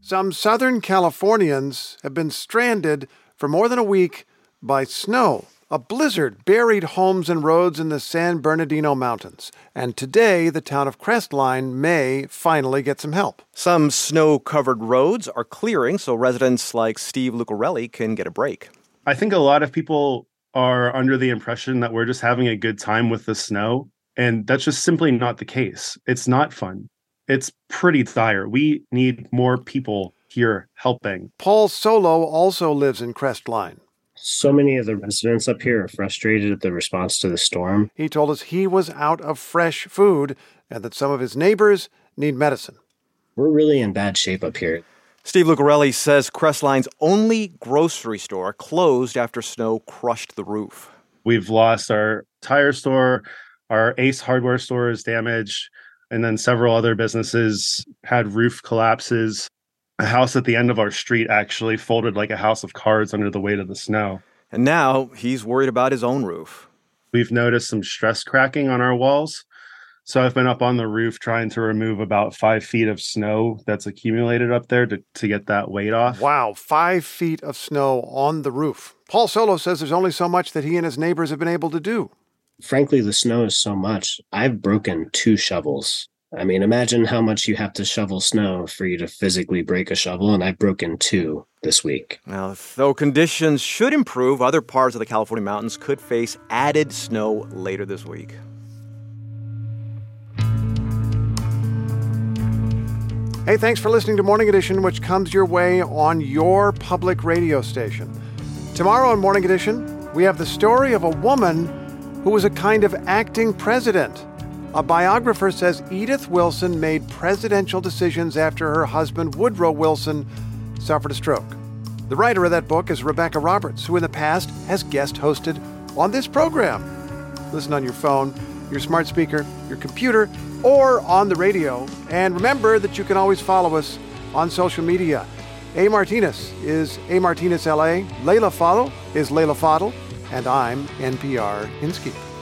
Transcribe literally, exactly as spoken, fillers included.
Some Southern Californians have been stranded for more than a week by snow. A blizzard buried homes and roads in the San Bernardino Mountains. And today, the town of Crestline may finally get some help. Some snow-covered roads are clearing so residents like Steve Lucarelli can get a break. I think a lot of people are under the impression that we're just having a good time with the snow. And that's just simply not the case. It's not fun. It's pretty dire. We need more people here helping. Paul Solo also lives in Crestline. So many of the residents up here are frustrated at the response to the storm. He told us he was out of fresh food and that some of his neighbors need medicine. We're really in bad shape up here. Steve Lucarelli says Crestline's only grocery store closed after snow crushed the roof. We've lost our tire store, our Ace hardware store is damaged, and then several other businesses had roof collapses. A house at the end of our street actually folded like a house of cards under the weight of the snow. And now he's worried about his own roof. We've noticed some stress cracking on our walls. So I've been up on the roof trying to remove about five feet of snow that's accumulated up there to, to get that weight off. Wow, five feet of snow on the roof. Paul Solo says there's only so much that he and his neighbors have been able to do. Frankly, the snow is so much. I've broken two shovels. I mean, imagine how much you have to shovel snow for you to physically break a shovel, and I've broken two this week. Now, though conditions should improve, other parts of the California mountains could face added snow later this week. Hey, thanks for listening to Morning Edition, which comes your way on your public radio station. Tomorrow on Morning Edition, we have the story of a woman who was a kind of acting president. A biographer says Edith Wilson made presidential decisions after her husband, Woodrow Wilson, suffered a stroke. The writer of that book is Rebecca Roberts, who in the past has guest hosted on this program. Listen on your phone, your smart speaker, your computer, or on the radio. And remember that you can always follow us on social media. A. Martinez is A. Martinez L A. Layla Fadel is Layla Fadel. And I'm N P R Inskeep.